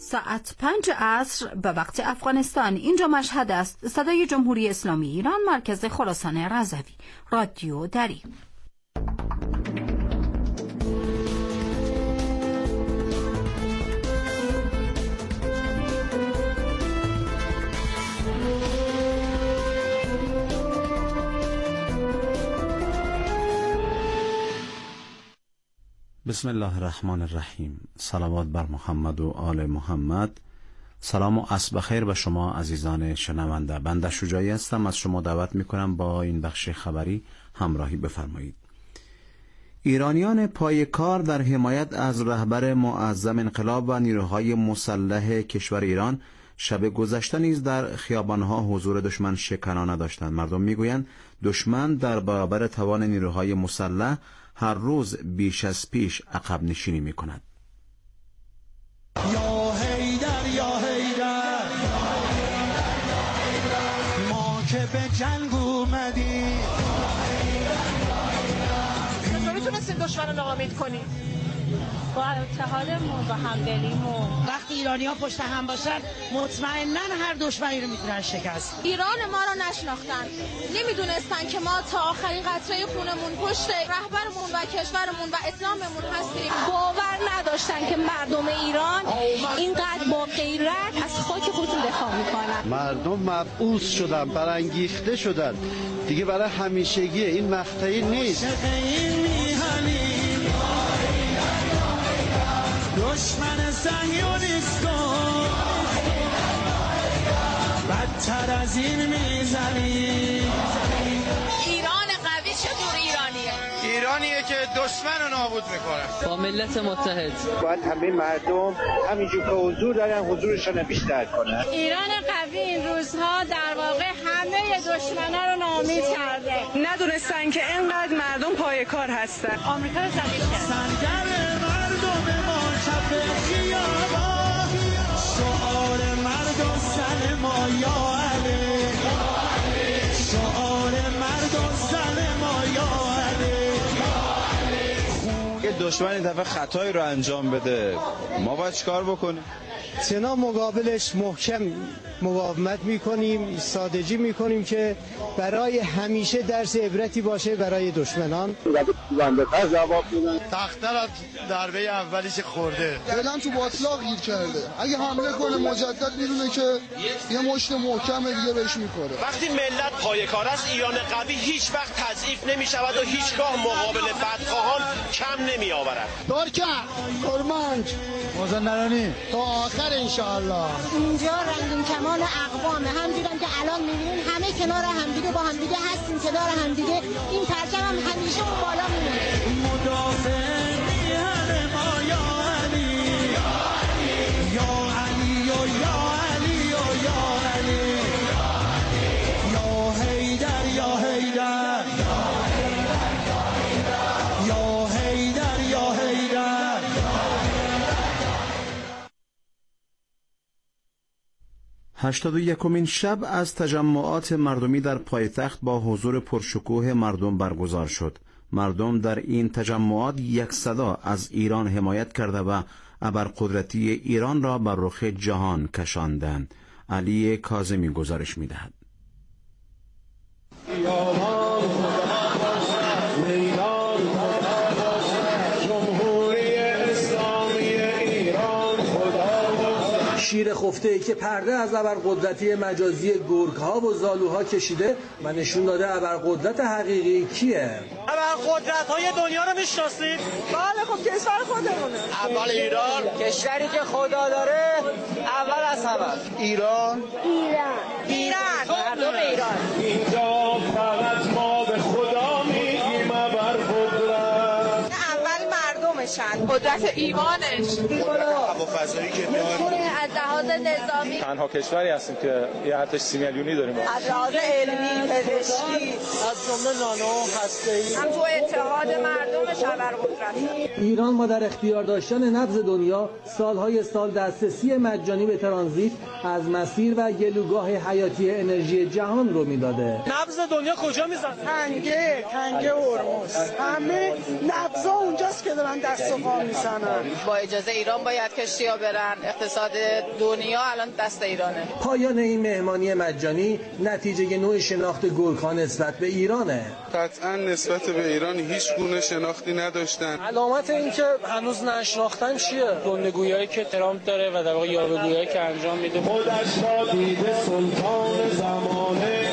ساعت 5 عصر به وقت افغانستان. اینجا مشهد است. صدای جمهوری اسلامی ایران، مرکز خراسان رضوی، رادیو دری. بسم الله الرحمن الرحیم. صلوات بر محمد و آل محمد. سلام و عصر بخیر به شما عزیزان شنونده. بنده شجاعی هستم. از شما دعوت میکنم با این بخش خبری همراهی بفرمایید. ایرانیان پایکار در حمایت از رهبر معظم انقلاب و نیروهای مسلح کشور ایران شب گذشته نیز در خیابانها حضور دشمن شکنانه داشتند. مردم میگویند دشمن در برابر توان نیروهای مسلح هر روز بیش از پیش عقب نشینی می کند. یا حیدر یا حیدر ما که به جنگ اومدیم. چطوری تونستیم دشمن رو ناامید کنیم؟ با اتحادمون و همدلیمون. وقتی ایرانی ها پشت هم باشن مطمئنن هر دشمنی رو میتونن شکست. ایران ما رو نشناختن، نمیدونستن که ما تا آخرین قطره خونمون پشت رهبرمون و کشورمون و اسلاممون هستیم. باور نداشتن که مردم ایران اینقدر با غیرت از خاک خودشون دفاع میکنن. مردم مبعوث شدن، برانگیخته شدن دیگه، برای همیشگی این مقطعی نیست. دشمن صهیونیست کن بدتر از این میزنی. ایران قوی چطور ایرانیه؟ ایرانیه که دشمن رو نابود میکنه. با ملت متحد باید همه مردم همینجور که حضور دارن حضورشون بیشتر کنن. ایران قوی این روزها در واقع همه دشمنا رو ناامید کرده. ندونستن که اینقدر مردم پایکار هستن. آمریکا رو ذلیل کرد. سرگر مردم ما چپ خیابان، شعار مرد و زن ما یا علی، شعار مرد و زن ما یا علی. یه دشمن این دفعه خطایی رو انجام بده، ما باید چیکار بکنیم؟ سنا مقابلش محکم مقاومت میکنیم، ایستادگی میکنیم که برای همیشه درس عبرتی باشه برای دشمنان. تختر از ضربه اولیش خورده، فعلا تو باطلاق گیر کرده. اگه حمله کنه مجدد میدونه که یه مشت محکم دیگه بهش میکنه. وقتی ملت پایه‌کار است، ایران قوی هیچ وقت تضعیف نمیشود و هیچگاه مقابل بدخواهان کم نمی آورد. دارکه کرمانج مازندرانی تا آخر انشاءالله. اینجا رنگین کمان اقوامه، همجورم که الان میبینین همه کنار همدیگه با همدیگه هستیم، کنار همدیگه. این پرچم هم همیشه اون بالا میمونه. مدافع میهن ما یا علی، یا علی یا علی یا علی، یا حیدر یا حیدر، یا حیدر یا حیدر. هشتاد و یکمین شب از تجمعات مردمی در پایتخت با حضور پرشکوه مردم برگزار شد. مردم در این تجمعات یک صدا از ایران حمایت کرده و ابرقدرتی ایران را بر رخ جهان کشاندند. علی کاظمی گزارش می‌دهد. شیر خفته‌ای که پرده از ابرقدرتی مجازی گرگ‌ها و زالوها کشیده و نشون داده ابرقدرت حقیقی کیه. ابرقدرت‌های دنیا رو میشناسید؟ بله خب کشور خودمونه. اول ایران، کشوری که خدا داره اول از همه. ایران مردم ایران. اینجا فقط ما به خدا میگیم ابرقدرت. اول مردمشن، قدرت ایمانش، هوافضایی که داریم. از لحاظ نظامی تنها کشوری هستیم که یه ارتش 30 میلیونی داریم. از لحاظ علمی، پزشکی، از جمله نانو، هسته‌ای، هم تو اتحاد مردمش ابرقدرت. ایران ما در اختیار داشتن نبض دنیا سالهای سال دسترسی مجانی به ترانزیت از مسیر و گلوگاه حیاتی انرژی جهان رو میداده. نبض دنیا کجا میزنه؟ تنگه هرمز، همه نبضا اونجاست که دارن دست و پا آب میزنن. با اجازه ایران باید کشتی‌ها برن. اقتصاد دنیا الان دست ایرانه. پایان این مهمانی مجانی نتیجه نوع شناخت گورکان نسبت به ایرانه. قطعا نسبت به ایران هیچ گونه شناختی نداشتن. علامت این که هنوز نشناختن چیه؟ گندگویی که ترامپ داره و در واقع یاوه‌گویی که انجام میده. خودش را دیده سلطان زمانه.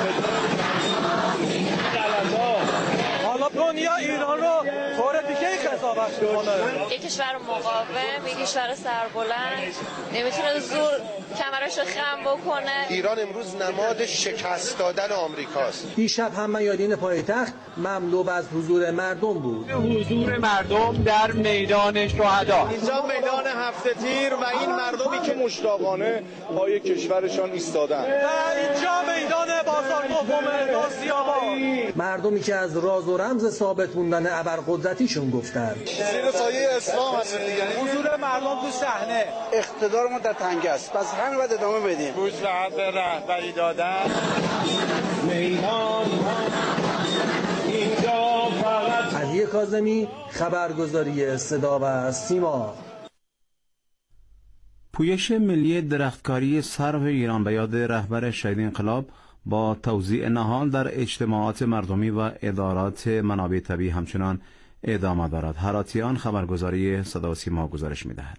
حالا دنیا ایران رو طور دیگه قضاوت می‌کنه. یک کشور مقاوم، یک کشور سربلند، نمیتونه زور کمرش رو خم بکنه. ایران امروز نماد شکست دادن آمریکاست. دیشب هم میادین پایتخت مملو از حضور مردم بود. حضور مردم در میدان شهدا. اینجا میدان هفته تیر و این مردمی که مشتاقانه پای کشورشان ایستادن. اینجا میدان بازار دوم آسیاباد. مردمی که از راز و رمز ثابت موندن ابرقدرتیشون گفتند. زیر سایه اسلام هست دیگه. حضور مردم تو صحنه. اقتدار ما در تنگ است. پس همین باید ادامه بدیم. روز به حق رهبری دادن. میدان اینجا فقط علی کاظمی، خبرگزاری صدا و سیما. پویش ملی درختکاری سرو ایران به یاد رهبر شهید انقلاب با توزیع نهال در اجتماعات مردمی و ادارات منابع طبیعی همچنان ادامه دارد. هراتیان خبرگزاری صدا و سیما گزارش می‌دهد.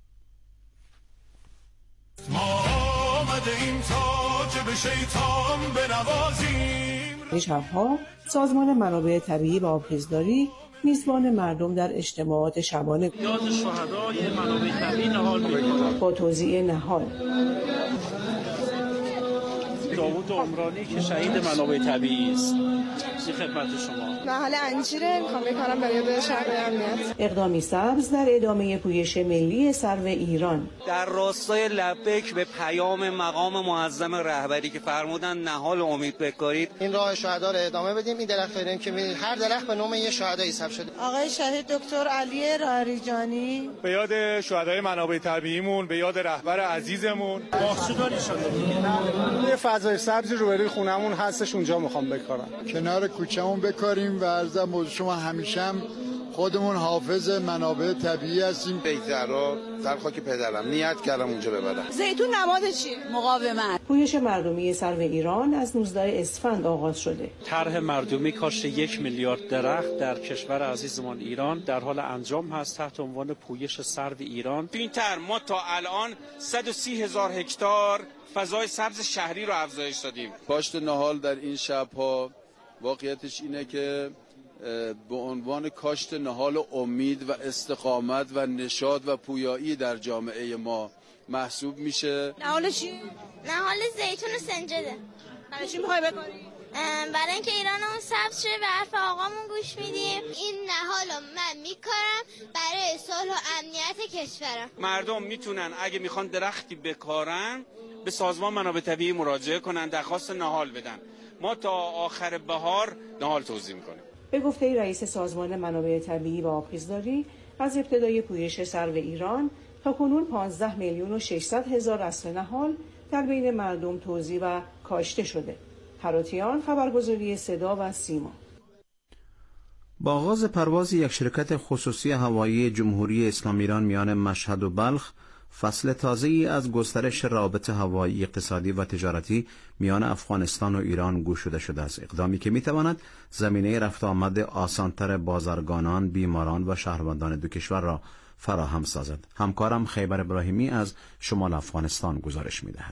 ما آمدیم تاج به شیطان بنوازیم. این شبها سازمان منابع طبیعی و آبخیزداری میزبان مردم در اجتماعات شبانه یاد شهدای منابع طبیعی نهال می‌کند. با توزیع نهال. داوود عمرانی که شهید منابع طبیعی است. خدمت شما. نهال انجیره میخوام بکنم برای یاد شهدای امنیت. اقدامی سبز در ادامه پویش ملی سرو ایران. در راستای لبیک به پیام مقام معظم رهبری که فرمودن نهال امید بکارید. این راه شهدا رو ادامه بدیم. این درخت داریم که هر درخت به نام یه شهدایی ثبت شده. آقای شهید دکتر علی راریجانی به یاد شهدای منابع طبیعیمون، به یاد رهبر عزیزمون. باغچه‌داری شده. یه فضای سبز روبروی خونمون هستش، اونجا میخوام بکارم. کنار کوچه‌مون بکاریم و عرضم به شما همیشه هم خودمون حافظ منابع طبیعی هستیم. بی‌قرار در خاک پدرم نیت کردم اونجا ببرم. زیتون نماد چیه؟ مقاومت. پویش مردمی سرو ایران از 19 اسفند آغاز شده. طرح مردمی کاشت 1 میلیارد درخت در کشور عزیزمان ایران در حال انجام هست تحت عنوان پویش سرو ایران. تو این طرح ما تا الان 130,000 هکتار فضای سبز شهری رو افزایش دادیم. کاشت نهال در این شب‌ها واقعیتش اینه که به عنوان کاشت نهال امید و استقامت و نشاط و پویایی در جامعه ما محسوب میشه. نهال چی؟ نهال زیتون و سنجده. برای چی میخوای بکاری؟ برای اینکه ایرانمون سبز شه، به حرف آقامون گوش میدیم. این نهالو من میکارم برای صلح و امنیت کشورم. مردم میتونن اگه میخوان درختی بکارن به سازمان منابع طبیعی مراجعه کنن، درخواست نهال بدن. ما تا آخر بهار نهال توزیع میکنیم. به گفته رئیس سازمان منابع طبیعی و آبخیزداری از ابتدای پویش سرو ایران تا کنون 15,600,000 اصل نهال در بین مردم توزیع و کاشته شده. هراتیان خبرگزاری صدا و سیما. با آغاز پرواز یک شرکت خصوصی هوایی جمهوری اسلامی ایران میان مشهد و بلخ، فصل تازه‌ای از گسترش روابط هوایی، اقتصادی و تجارتی میان افغانستان و ایران گشوده شده است. اقدامی که میتواند زمینه رفت آمد آسانتر بازرگانان، بیماران و شهروندان دو کشور را فراهم سازد. همکارم خیبر ابراهیمی از شمال افغانستان گزارش میدهد.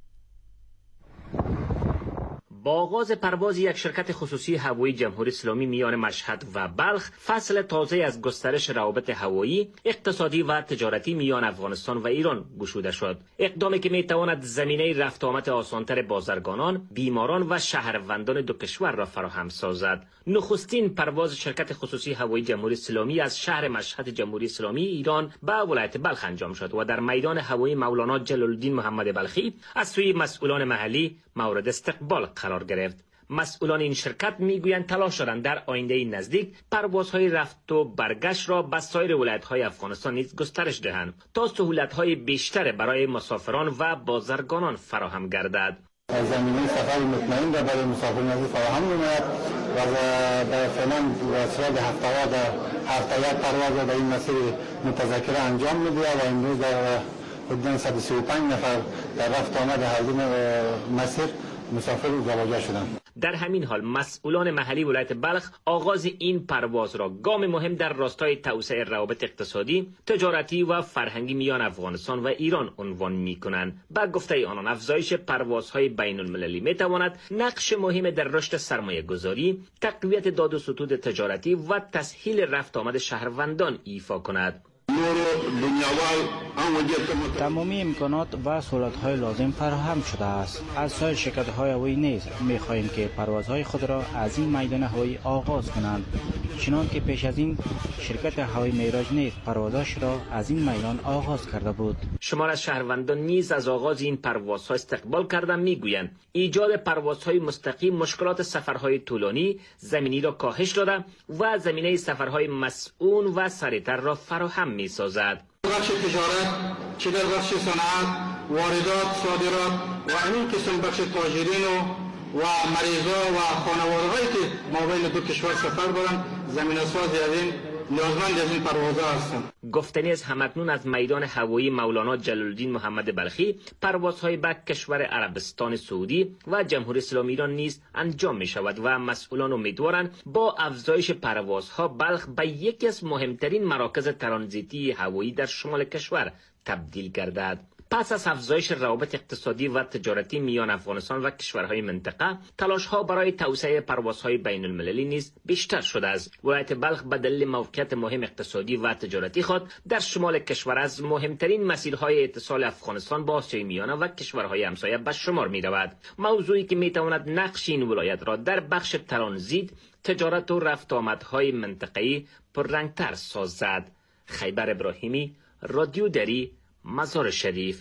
با آغاز پرواز یک شرکت خصوصی هوایی جمهوری اسلامی میان مشهد و بلخ، فصل تازه از گسترش روابط هوایی، اقتصادی و تجارتی میان افغانستان و ایران گشوده شد. اقدامی که میتواند زمینه رفت آمد آسانتر بازرگانان، بیماران و شهروندان دو کشور را فراهم سازد. نخستین پرواز شرکت خصوصی هوایی جمهوری اسلامی از شهر مشهد جمهوری اسلامی ایران به ولایت بلخ انجام شد و در میدان هوایی مولانا جلال الدین محمد بلخی از سوی مسئولان محلی مورد استقبال قرار گرفت. مسئولان این شرکت میگویند تلاش دارند در آینده نزدیک پروازهای رفت و برگشت را به سایر ولایت‌های افغانستان نیز گسترش دهند تا سهولت‌های بیشتر برای مسافران و بازرگانان فراهم گردد. زمینه سفر مطمئن را برای مسافران فراهم نماید و در فعلا در صورت هفته‌ها در هفته یک پرواز در این مسیر متذکره انجام میده و امروز در حدود 135 نفر در رفت آمد هر دو مسیر مسافر جابجا شدند. در همین حال مسئولان محلی ولایت بلخ آغاز این پرواز را گام مهم در راستای توسعه روابط اقتصادی، تجارتی و فرهنگی میان افغانستان و ایران عنوان می‌کنند. با گفته آنان افزایش پروازهای بین المللی می‌تواند نقش مهم در رشد سرمایه‌گذاری، تقویت داد و ستود تجارتی و تسهیل رفت آمد شهروندان ایفا کند. تمامی امکانات و سهولت‌های لازم فراهم شده است. از سایر شرکت‌های هوایی نیز می‌خواهیم که پروازهای خود را از این میدان هوایی آغاز کنند، چنان که پیش از این شرکت هوایی معراج نیز پروازش را از این میدان آغاز کرده بود. شمار از شهروندان نیز از آغاز این پروازها استقبال کردن میگویند ایجاد پروازهای مستقیم مشکلات سفرهای طولانی زمینی را کاهش داده و زمینه سفرهای مسئول و سریعتر را فراهم می‌سازد. بخش تجارت، چه در بخش صنعت، واردات، صادرات و همین قسم بخش تاجرین و مریضا و خانواده‌هایی که مابین دو کشور سفر دارند زمینه سازی از این نیازمند از این پروازها هستند. گفتنی از همکنون از میدان هوایی مولانا جلال الدین محمد بلخی پروازهای به کشور عربستان سعودی و جمهوری اسلامی ایران نیز انجام می شود و مسئولان امیدوارند با افزایش پروازها بلخ به یکی از مهمترین مراکز ترانزیتی هوایی در شمال کشور تبدیل گردد. پس از افزایش روابط اقتصادی و تجارتی میان افغانستان و کشورهای منطقه، تلاش‌ها برای توسعه پروازهای بین المللی نیز بیشتر شده است. ولایت بلخ به دلیل موقعیت مهم اقتصادی و تجارتی خود در شمال کشور از مهمترین مسیرهای اتصال افغانستان با آسیای میانه و کشورهای همسایه به شمار می‌رود. موضوعی که می‌تواند نقش این ولایت را در بخش ترانزیت، تجارت و رفت آمدهای منطقه‌ای پررنگ‌تر سازد. خیبر ابراهیمی، رادیو دری، مزار شریف.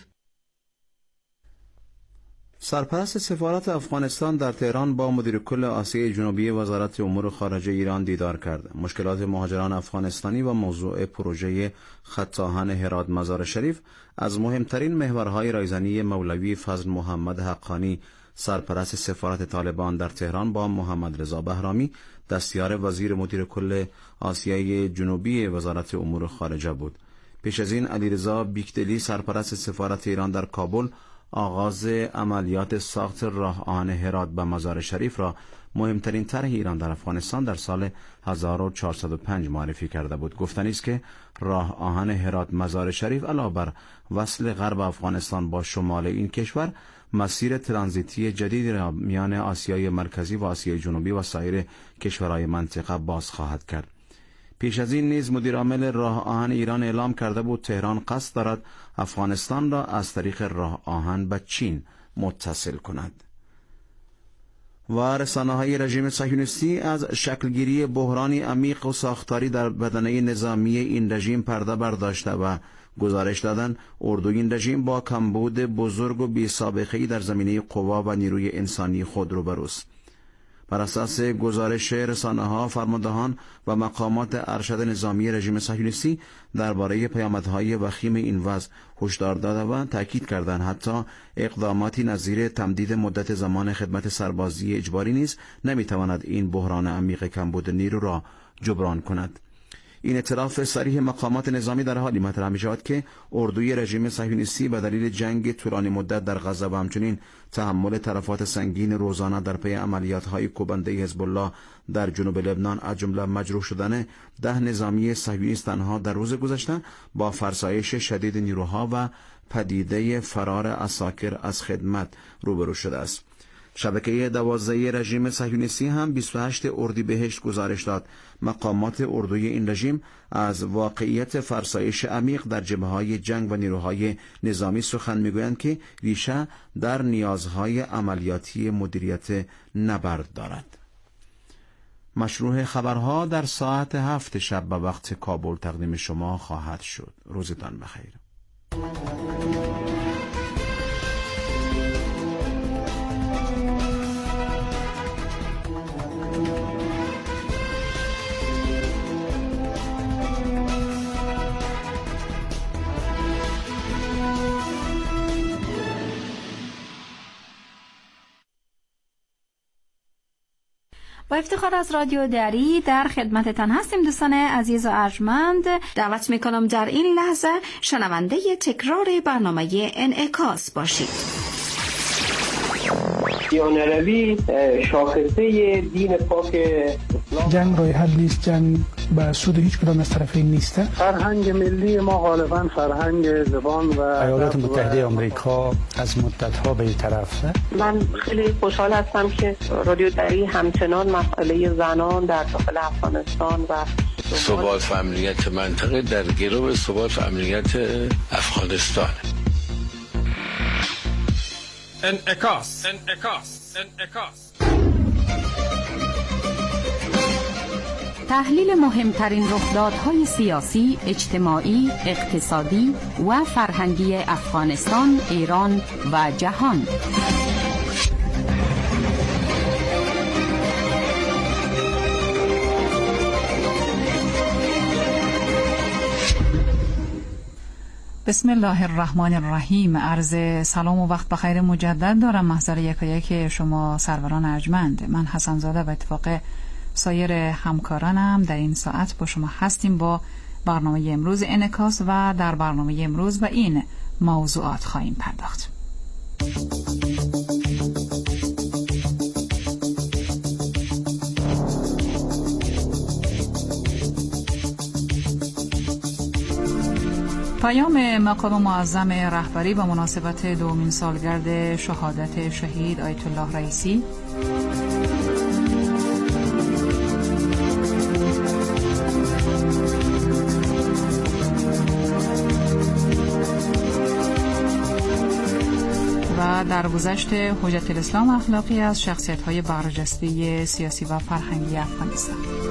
سرپرست سفارت افغانستان در تهران با مدیر کل آسیای جنوبی وزارت امور خارجه ایران دیدار کرد. مشکلات مهاجران افغانستانی و موضوع پروژه خط آهن هرات مزار شریف از مهمترین محورهای رایزنی مولوی فضل محمد حقانی سرپرست سفارت طالبان در تهران با محمد رضا بهرامی دستیار وزیر مدیر کل آسیای جنوبی وزارت امور خارجه بود. پیش از این علیرضا بیکدلی سرپرست سفارت ایران در کابل آغاز عملیات ساخت راه آهن هرات به مزار شریف را مهمترین طرح ایران در افغانستان در سال 1405 معرفی کرده بود. گفتنی است که راه آهن هرات مزار شریف علاوه بر وصل غرب افغانستان با شمال این کشور، مسیر ترانزیتی جدیدی را میان آسیای مرکزی و آسیای جنوبی و سایر کشورهای منطقه باز خواهد کرد. پیش از این نیز مدیرعامل راه آهن ایران اعلام کرده بود تهران قصد دارد افغانستان را از طریق راه آهن به چین متصل کند. و رسانه‌های رژیم صهیونیستی از شکلگیری بحرانی عمیق و ساختاری در بدنه نظامی این رژیم پرده برداشته و گزارش دادند اردوی این رژیم با کمبود بزرگ و بی‌سابقه‌ای در زمینه قوا و نیروی انسانی خود روبروست. بر اساس گزارش رسانه‌ها، فرماندهان و مقامات ارشد نظامی رژیم صهیونیستی درباره پیامدهای وخیم این وضع هشدار داده و تاکید کردند حتی اقداماتی نظیر تمدید مدت زمان خدمت سربازی اجباری نیز نمیتواند این بحران عمیق کمبود نیرو را جبران کند. این اعتراف صریح مقامات نظامی در حالی مطرح می‌شود که اردوی رژیم صهیونیستی به دلیل جنگ طولانی مدت در غزه و همچنین تحمل تلفات سنگین روزانه در پی عملیات‌های کوبنده حزب الله در جنوب لبنان از جمله مجروح شدن 10 نظامی صهیونیست تنها در روز گذشته با فرسایش شدید نیروها و پدیده فرار عساکر از خدمت روبرو شده است. شبکه 12 رژیم صهیونیستی هم 28 اردیبهشت گزارش داد مقامات اردوی این رژیم از واقعیت فرسایش عمیق در جبهه‌های جنگ و نیروهای نظامی سخن میگویند که ریشه در نیازهای عملیاتی مدیریت نبرد دارد. مشروع خبرها در ساعت 7 شب به وقت کابل تقدیم شما خواهد شد. روزتان بخیر. با افتخار از رادیو دری در خدمتتان هستیم دوستان عزیز و ارجمند. دعوت میکنم در این لحظه شنونده تکرار برنامه انعکاس باشید. دیانروی شاخصه دین پاک جنگ راه حل نیست، جنگ به سود هیچ کدام از طرفین نیست. فرهنگ ملی ما غالبا فرهنگ زبان و ایالات متحده آمریکا از مدت‌ها به این طرفه. من خیلی خوشحال هستم که رادیو دری همچنان مسئله زنان در داخل افغانستان و ثبات و امنیت منطقه در گرو ثبات و امنیت افغانستان. انعکاس. تحلیل مهمترین رخدادهای سیاسی، اجتماعی، اقتصادی و فرهنگی افغانستان، ایران و جهان. بسم الله الرحمن الرحیم. عرض سلام و وقت بخیر مجدد دارم محضر یکایک شما سروران ارجمند. من حسن زاده و اتفاق سایر همکارانم در این ساعت با شما هستیم با برنامه امروز انعکاس و در برنامه امروز به این موضوعات خواهیم پرداخت. پیام مقام معظم رهبری با مناسبت دومین سالگرد شهادت شهید آیت الله رئیسی، و در گذشت حجت الاسلام اخلاقی از شخصیت‌های برجسته سیاسی و فرهنگی افغانستان.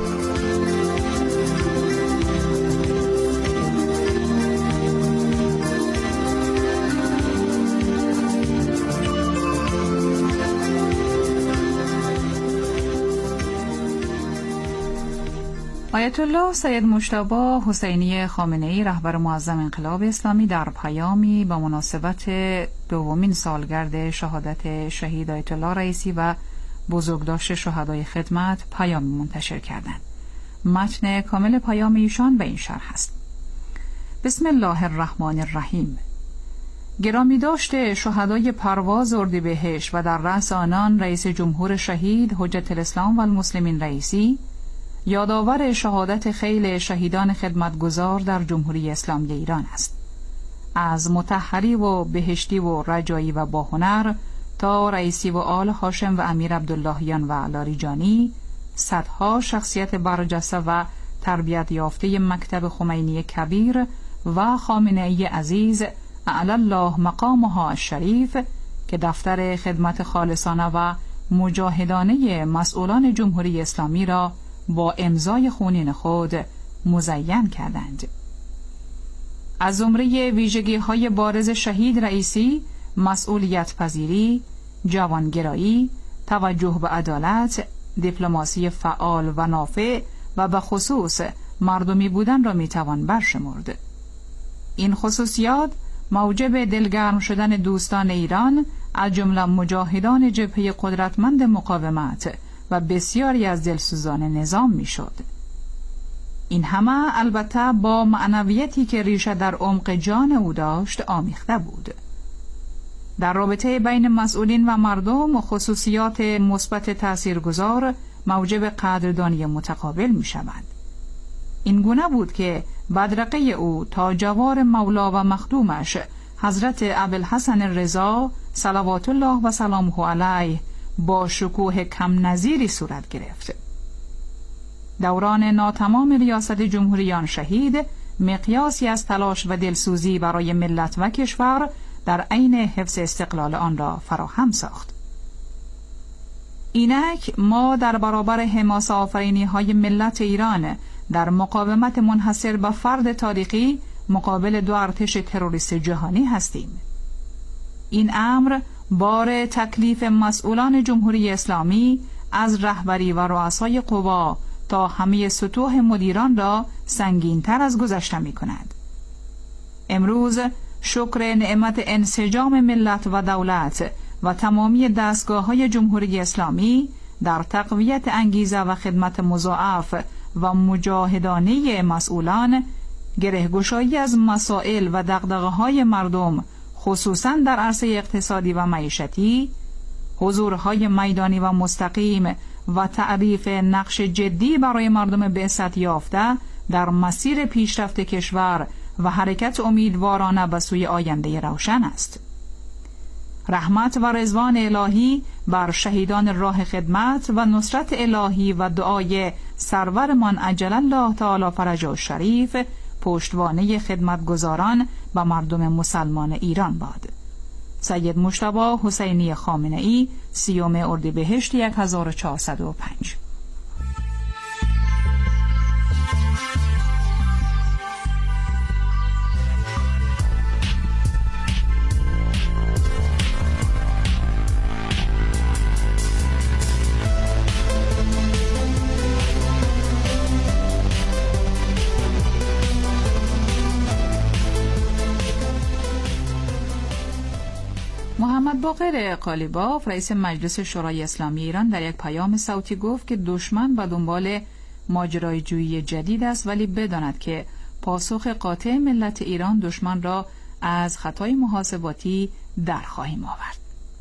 آیت الله سید مجتبی حسینی خامنه‌ای رهبر معظم انقلاب اسلامی در پیامی با مناسبت دومین سالگرد شهادت شهید آیت الله رئیسی و بزرگداشت شهدای خدمت پیام منتشر کردند. متن کامل پیام ایشان به این شرح است: بسم الله الرحمن الرحیم. گرامی داشته شهدای پرواز اردیبهشت و در رأس آنان رئیس جمهور شهید حجت الاسلام و المسلمین رئیسی، یادآور شهادت خیل شهیدان خدمتگزار در جمهوری اسلامی ایران است. از مطهری و بهشتی و رجایی و باهنر تا رئیسی و آل هاشم و امیر عبداللهیان و لاریجانی، صدها شخصیت برجسته و تربیت یافته مکتب خمینی کبیر و خامنه‌ای عزیز اعلی الله مقامها الشریف که دفتر خدمت خالصانه و مجاهدانه مسئولان جمهوری اسلامی را با امضای خونین خود مزین کردند. از زمره ویژگی‌های بارز شهید رئیسی مسئولیت پذیری، جوانگرایی، توجه به عدالت، دیپلماسی فعال و نافع و به خصوص مردمی بودن را میتوان برشمرد. این خصوصیات موجب دلگرم شدن دوستان ایران از جمله مجاهدان جبهه قدرتمند مقاومت و بسیاری از دلسوزان نظام میشد. این همه البته با معنویتی که ریشه در عمق جان او داشت آمیخته بود. در رابطه بین مسئولین و مردم خصوصیات مثبت تاثیرگذار موجب قدردانی متقابل می شوند. این گونه بود که بدرقه او تا جوار مولا و مخدومش حضرت ابوالحسن رضا صلوات الله و سلامه علیه با شکوه کم نظیری صورت گرفت. دوران ناتمام ریاست جمهوریان شهید مقیاسی از تلاش و دلسوزی برای ملت و کشور در عین حفظ استقلال آن را فراهم ساخت. اینک ما در برابر حماسه آفرینی های ملت ایران در مقاومت منحصر به فرد تاریخی مقابل دو ارتش تروریست جهانی هستیم. این امر بار تکلیف مسئولان جمهوری اسلامی از رهبری و رؤسای قوا تا همه سطوح مدیران را سنگین‌تر از گذشته می کند. امروز شکر نعمت انسجام ملت و دولت و تمامی دستگاه‌های جمهوری اسلامی در تقویت انگیزه و خدمت مضاعف و مجاهدانه مسئولان، گره‌گشایی از مسائل و دغدغه‌های مردم خصوصاً در عرصه اقتصادی و معیشتی، حضورهای میدانی و مستقیم و تعریف نقش جدی برای مردم بعثت یافته در مسیر پیشرفت کشور و حرکت امیدوارانه به سوی آینده روشن است. رحمت و رضوان الهی بر شهیدان راه خدمت و نصرت الهی و دعای سرورمان عجل الله تعالی فرجه الشریف پشتوانه خدمتگزاران به مردم مسلمان ایران باد. سید مجتبی حسینی خامنه‌ای، 30 اردیبهشت 1405. محمد باقر قالیباف رئیس مجلس شورای اسلامی ایران در یک پیام صوتی گفت که دشمن به دنبال ماجرای جویی جدید است، ولی بداند که پاسخ قاطع ملت ایران دشمن را از خطای محاسباتی در خواهیم آورد.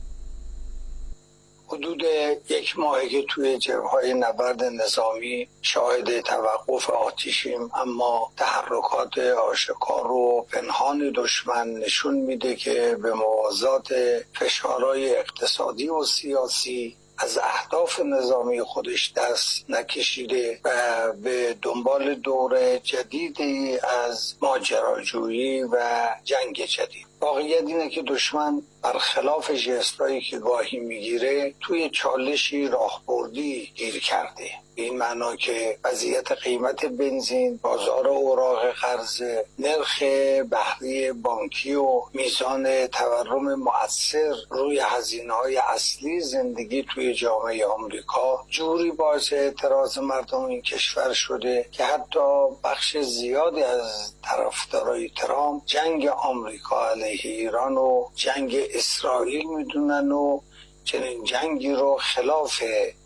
حدود 1 ماهه که توی جبهه‌های نبرد نظامی شاهد توقف آتشیم، اما تحرکات آشکار و پنهان دشمن نشون میده که به موازات فشارهای اقتصادی و سیاسی از اهداف نظامی خودش دست نکشیده و به دنبال دور جدیدی از ماجراجویی و جنگ جدید. واقعیت اینه که دشمن برخلاف ژستایی که گاهی میگیره توی چالشی راهبردی گیر کرده، به این معنا که وضعیت قیمت بنزین، بازار اوراق قرضه، نرخ بهره بانکی و میزان تورم مؤثر روی هزینه‌های اصلی زندگی توی جامعه آمریکا جوری باعث اعتراض مردم این کشور شده که حتی بخش زیادی از طرفدارای ترامپ جنگ آمریکا علیه ایران و جنگ اسرائیل میدونن و چنین جنگی رو خلاف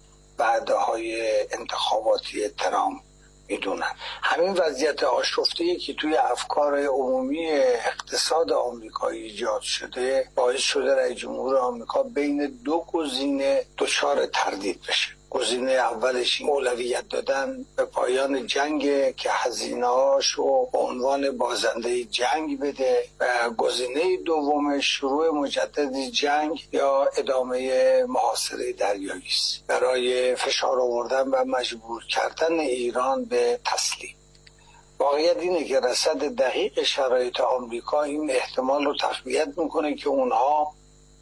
وعده‌های انتخاباتی ترامپ میدونن. همین وضعیت آشفته‌ای که توی افکار عمومی اقتصاد آمریکایی ایجاد شده باعث شده رئیس جمهور آمریکا بین 2 گزینه دچار تردید بشه. گزینه اولش اولویت دادن به پایان جنگ که هزینه‌هاشو به عنوان بازنده جنگ بده و گزینه دومش شروع مجدد جنگ یا ادامه محاصره دریایی است برای فشار آوردن و مجبور کردن ایران به تسلیم. واقعیت اینه که رصد دقیق شرایط آمریکا این احتمال رو تقویت میکنه که اونها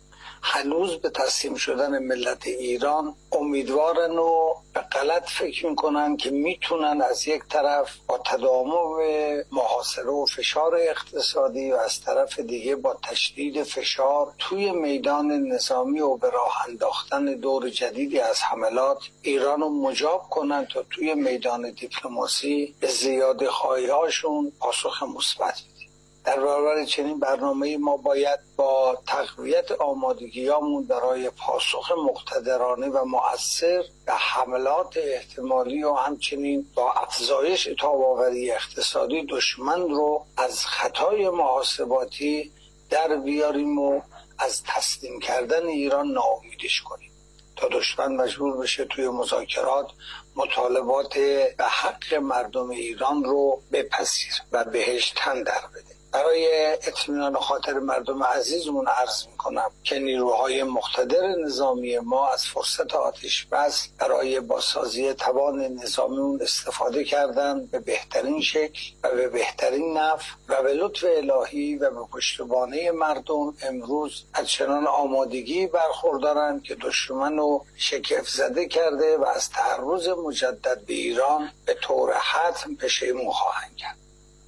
هنوز به تسلیم شدن ملت ایران امیدوارن و به غلط فکر میکنن که میتونن از یک طرف با تداوم محاصره و فشار اقتصادی و از طرف دیگه با تشدید فشار توی میدان نظامی و به راه انداختن دور جدیدی از حملات ایران رو مجاب کنن تا توی میدان دیپلماسی به زیاده خواهی‌هاشون پاسخ مثبت بدن. در برابر چنین برنامه‌ای ما باید با تقویت آمادگیامون برای پاسخ مقتدرانه و مؤثر به حملات احتمالی و همچنین با افزایش تاب‌آوری اقتصادی دشمن رو از خطای محاسباتی در بیاریم و از تسلیم کردن ایران ناامیدش کنیم تا دشمن مجبور بشه توی مذاکرات مطالبات به حق مردم ایران رو بپذیر و بهش تن در بده. برای اطمینان خاطر مردم عزیزمون عرض میکنم که نیروهای مقتدر نظامی ما از فرصت آتش بس برای بازسازی توان نظامیمون استفاده کردن به بهترین شکل و به بهترین نحو و به لطف الهی و به پشتوانه مردم امروز از چنان آمادگی برخوردارن که دشمن رو شگفت زده کرده و از تعرض مجدد به ایران به طور حتم پشیمون خواهند کرد.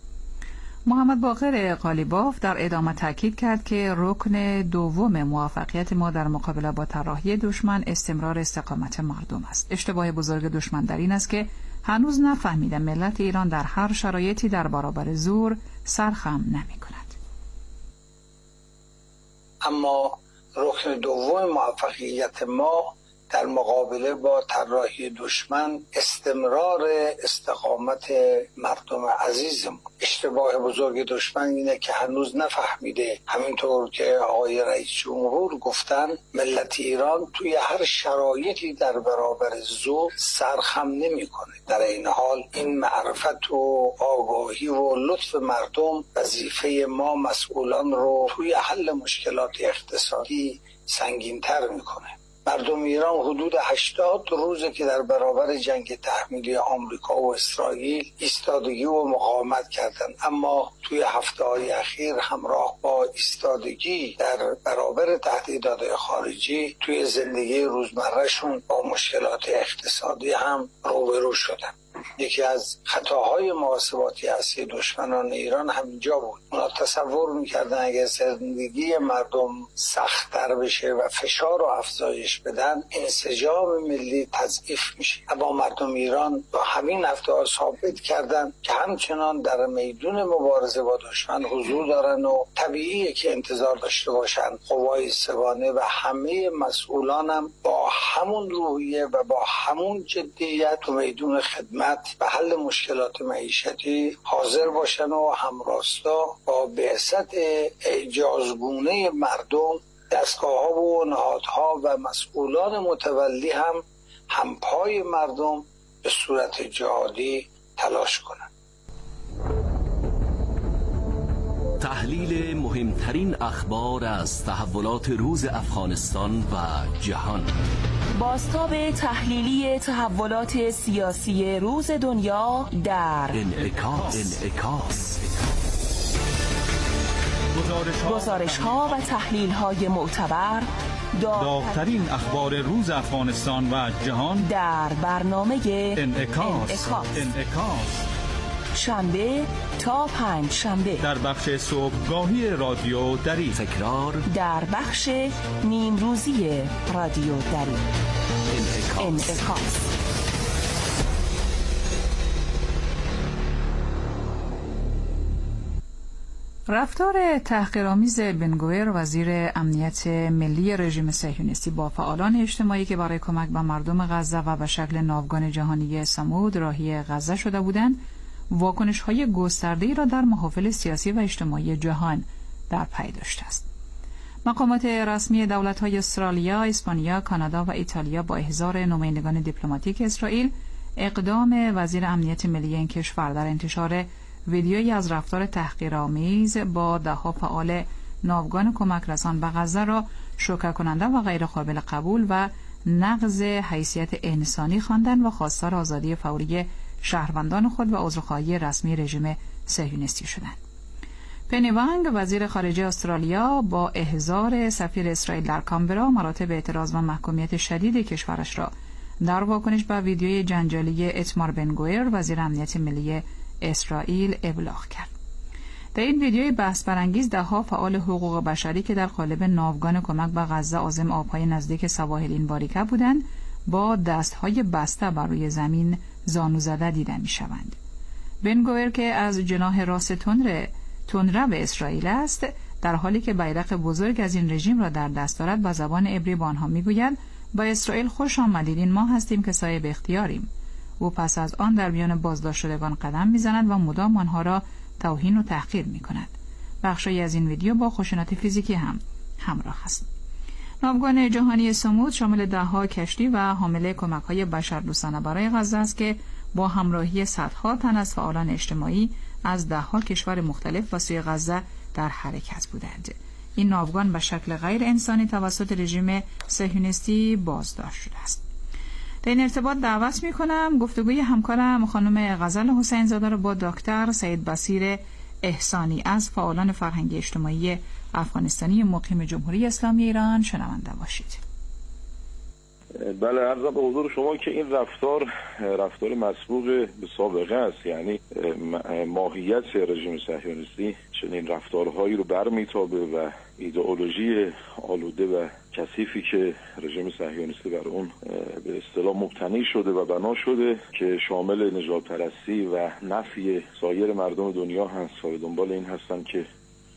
محمد باقر قالیباف در ادامه تاکید کرد که رکن دوم موفقیت ما در مقابله با طراحی دشمن استمرار استقامت مردم است. اشتباه بزرگ دشمن در این است که هنوز نفهمیده ملت ایران در هر شرایطی در برابر زور سرخم نمی کند. اما رکن دوم موفقیت ما در مقابله با طراحی دشمن استمرار استقامت مردم عزیزمون. اشتباه بزرگ دشمن اینه که هنوز نفهمیده، همینطور که آقای رئیس جمهور گفتن، ملت ایران توی هر شرایطی در برابر ذوق سرخم نمیکنه. در این حال این معرفت و آگاهی و لطف مردم وظیفه ما مسئولان رو توی حل مشکلات اقتصادی سنگین‌تر میکنه. مردم ایران حدود 80 روزه که در برابر جنگ تحمیلی آمریکا و اسرائیل ایستادگی و مقاومت کردند، اما توی هفته‌های اخیر همراه با ایستادگی در برابر تهدیدات خارجی توی زندگی روزمرهشون با مشکلات اقتصادی هم روبرو شدن. یکی از خطاهای محاسباتی اصلی دشمنان ایران همینجا بود. اونا تصور میکردن اگر زندگی مردم سخت‌تر بشه و فشار رو افزایش بدن، انسجام ملی تضعیف میشه. اما مردم ایران با همین هفته‌ها ثابت کردن که همچنان در میدون مبارزه با دشمن حضور دارن و طبیعیه که انتظار داشته باشن قوای سگانه و همه مسئولانم با همون روحیه و با همون جدیت و میدون خدمت و حل مشکلات معیشتی حاضر باشن و همراستا با بعثت اعجازگونه مردم، دستگاه‌ها و نهادها و مسئولان متولی هم همپای مردم به صورت جهادی تلاش کنند. تحلیل مهمترین اخبار از تحولات روز افغانستان و جهان. بازتاب تحلیلی تحولات سیاسی روز دنیا در انعکاس. گزارش‌ها و تحلیل‌های معتبر، داغ‌ترین اخبار روز افغانستان و جهان در برنامه انعکاس. شنبه تا پنج شنبه در بخش صبحگاهی رادیو دری، تکرار در بخش نیمروزی رادیو دری. انعکاس. رفتار تحقیرآمیز بن-گویر وزیر امنیت ملی رژیم صهیونیستی با فعالان اجتماعی که برای کمک به مردم غزه و به شکل ناوگان جهانی صمود راهی غزه شده بودند، واکنش‌های گسترده‌ای را در محافل سیاسی و اجتماعی جهان در پی داشته است. مقامات رسمی دولت‌های استرالیا، اسپانیا، کانادا و ایتالیا با احضار نمایندگان دیپلماتیک اسرائیل اقدام وزیر امنیت ملی این کشور در انتشار ویدیویی از رفتار تحقیرآمیز با ده‌ها فعال ناوگان کمک رسان به غزه را شوکه کننده و غیر قابل قبول و نقض حیثیت انسانی خواندند و خواستار آزادی فوری شهروندان خود و عذرخواهی رسمی رژیم صهیونیستی شدند. پنی وانگ وزیر خارجه استرالیا با احضار سفیر اسرائیل در کانبرا مراتب اعتراض و محکومیت شدید کشورش را در واکنش به ویدیوی جنجالی اتمار بن-گویر وزیر امنیت ملی اسرائیل ابلاغ کرد. در این ویدیوی بحث برانگیز ده‌ها فعال حقوق بشری که در قالب ناوگان کمک به غزه عازم آب‌های نزدیک سواحل این باریکه بودند با دست‌های بسته بر روی زمین زانو زده دیده می‌شوند. بن-گویر که از جناح راست تندره به اسرائیل است، در حالی که بیرق بزرگ از این رژیم را در دست دارد با زبان عبری با آنها می‌گوید با اسرائیل خوش آمدید، این ما هستیم که صاحب اختیاریم. او پس از آن در میان بازداشت شدگان قدم می‌زند و مدام آنها را توهین و تحقیر می‌کند. بخشی از این ویدیو با خشونت فیزیکی هم همراه است. ناوگان جهانی صمود شامل ده‌ها کشتی و حامل کمک‌های بشردوستانه برای غزه است که با همراهی صدها تن از فعالان اجتماعی از ده‌ها کشور مختلف به سوی غزه در حرکت بودند. این ناوگان به شکل غیر انسانی توسط رژیم صهیونیستی بازداشت شده است. در این ارتباط دعوت می‌کنم گفتگوی همکارم خانم غزل حسین زاده را با دکتر سید بصیر احسانی از فعالان فرهنگی اجتماعی افغانستانی مقیم جمهوری اسلامی ایران شنونده باشید. بله، عرض به حضور شما که این رفتار مسبوق به سابقه است. یعنی ماهیت رژیم صهیونیستی چنین رفتارهایی رو برمیتابه و ایدئولوژی آلوده و کثیفی که رژیم صهیونیستی بر اون به اصطلاح مبتنی شده و بنا شده که شامل نژادپرستی و نفی سایر مردم دنیا هست و به دنبال این هستن که